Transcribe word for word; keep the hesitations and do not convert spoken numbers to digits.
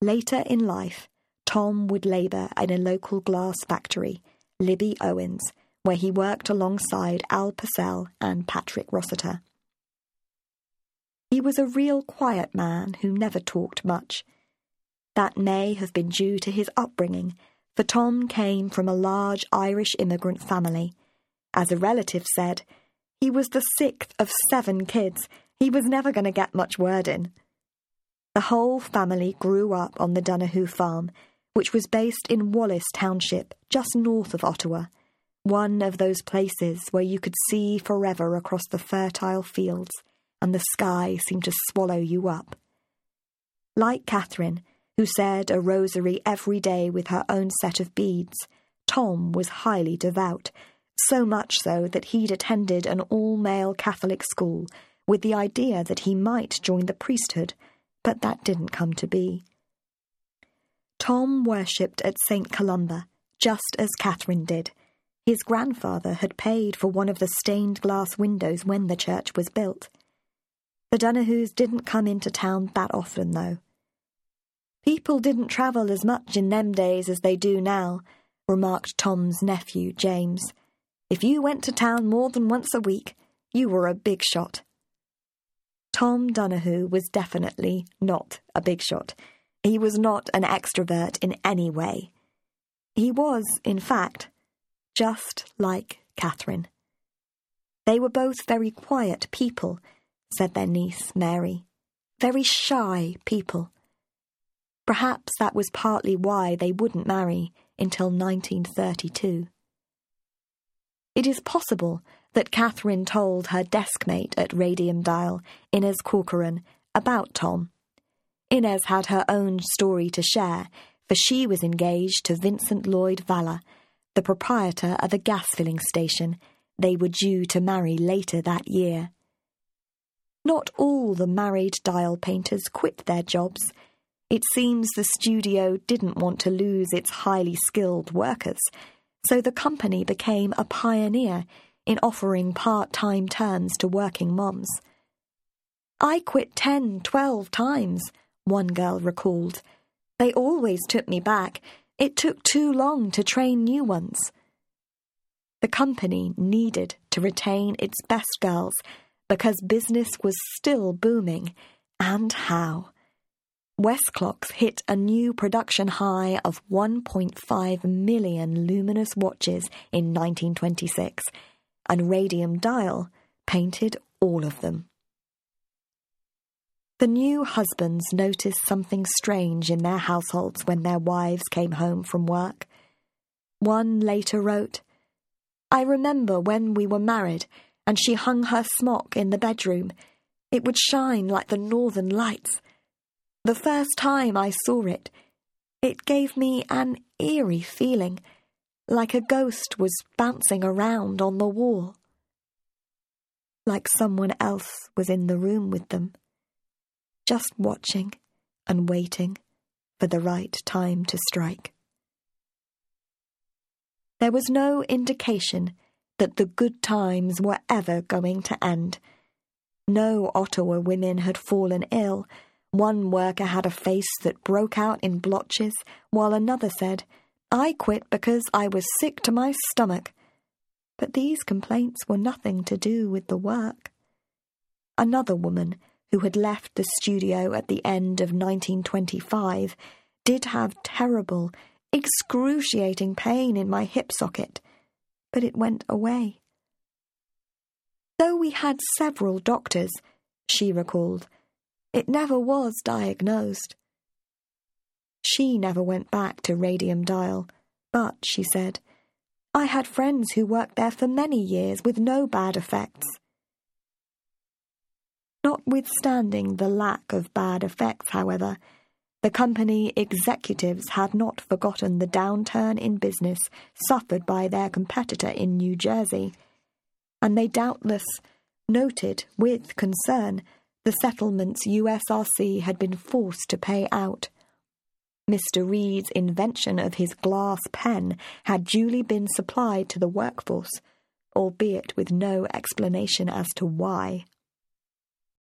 Later in life, Tom would labour in a local glass factory, Libby Owens, where he worked alongside Al Purcell and Patrick Rossiter. He was a real quiet man who never talked much. That may have been due to his upbringing, for Tom came from a large Irish immigrant family. As a relative said, he was the sixth of seven kids. He was never going to get much word in. The whole family grew up on the Donahue farm, which was based in Wallace Township, just north of Ottawa, one of those places where you could see forever across the fertile fields, and the sky seemed to swallow you up. Like Catherine, who said a rosary every day with her own set of beads, Tom was highly devout, so much so that he'd attended an all-male Catholic school with the idea that he might join the priesthood, but that didn't come to be. Tom worshipped at Saint Columba, just as Catherine did. His grandfather had paid for one of the stained glass windows when the church was built. The Donahues didn't come into town that often, though. People didn't travel as much in them days as they do now, remarked Tom's nephew, James. If you went to town more than once a week, you were a big shot. Tom Donahue was definitely not a big shot. He was not an extrovert in any way. He was, in fact, just like Catherine. They were both very quiet people, said their niece, Mary. Very shy people. Perhaps that was partly why they wouldn't marry until nineteen thirty-two. It is possible that Catherine told her deskmate at Radium Dial, Inez Corcoran, about Tom. Inez had her own story to share, for she was engaged to Vincent Lloyd Valla, the proprietor of a gas filling station. They were due to marry later that year. Not all the married dial painters quit their jobs. It seems the studio didn't want to lose its highly skilled workers, so the company became a pioneer in offering part-time terms to working moms. I quit ten, twelve times, one girl recalled. They always took me back. It took too long to train new ones. The company needed to retain its best girls because business was still booming, and how. Westclox hit a new production high of one point five million luminous watches in nineteen twenty-six, and Radium Dial painted all of them. The new husbands noticed something strange in their households when their wives came home from work. One later wrote, I remember when we were married and she hung her smock in the bedroom. It would shine like the northern lights. The first time I saw it, it gave me an eerie feeling, like a ghost was bouncing around on the wall. Like someone else was in the room with them, just watching and waiting for the right time to strike. There was no indication that the good times were ever going to end. No Ottawa women had fallen ill. One worker had a face that broke out in blotches, while another said, I quit because I was sick to my stomach. But these complaints were nothing to do with the work. Another woman, who had left the studio at the end of nineteen twenty-five, did have terrible, excruciating pain in my hip socket, but it went away. Though we had several doctors, she recalled, it never was diagnosed. She never went back to Radium Dial, but, she said, I had friends who worked there for many years with no bad effects. Notwithstanding the lack of bad effects, however, the company executives had not forgotten the downturn in business suffered by their competitor in New Jersey, and they doubtless noted with concern the settlements U S R C had been forced to pay out. Mister Reed's invention of his glass pen had duly been supplied to the workforce, albeit with no explanation as to why.